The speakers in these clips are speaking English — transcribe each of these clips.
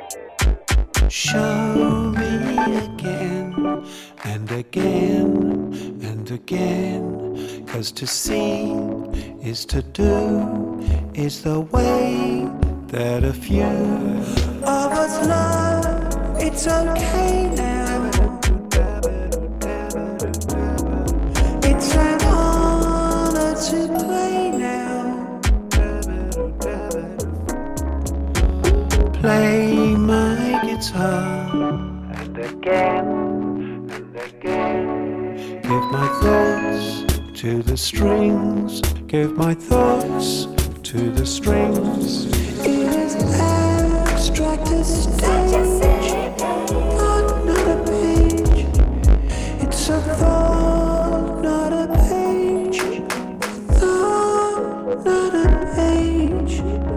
Show me again and again and again. 'Cause to see is to do, is the way that a few of us love. It's okay now. It's an honor to play now. Play my guitar and again and again. Give my thoughts to the strings. Give my thoughts to the strings. It is abstract as stage, not a page. It's a thought, not a page. Thought, not a page.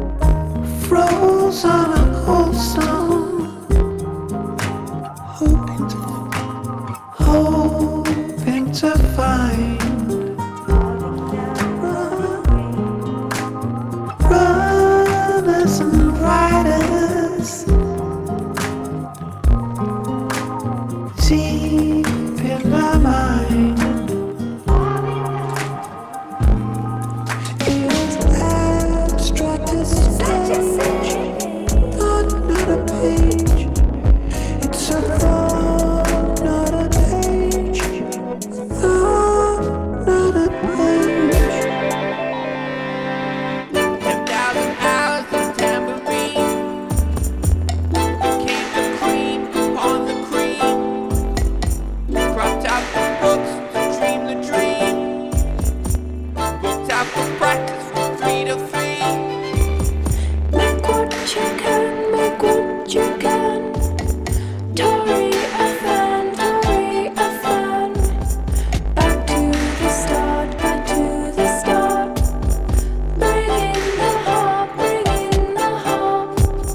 Froze on a cold stone, hoping to find brothers and riders deep in my mind. It is abstract as stage, thought, not a page. It's a thought, not a page. Thought, not a page. 10,000 hours of tambourine became the cream upon the cream. Cropped out the books to dream the dream. Booked out for practice from 3 to 3. Make what you can, make what you can. Tori a fan, Tori a fan. Back to the start, back to the start. Bring in the harp, bring in the harp.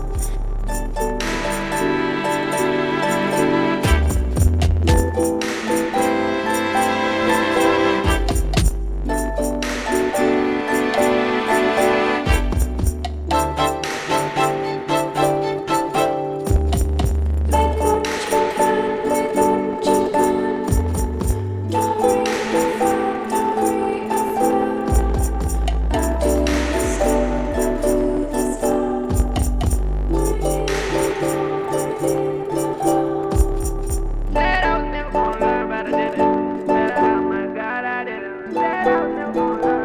Make what you can, make what you can. Tori a fan, Tori a fan. Back to the start, back to the start. Bring in the harp, bring in the harp. Said I was never gonna learn, but I did it. Said, oh my God, I did it. Said I was never gonna learn.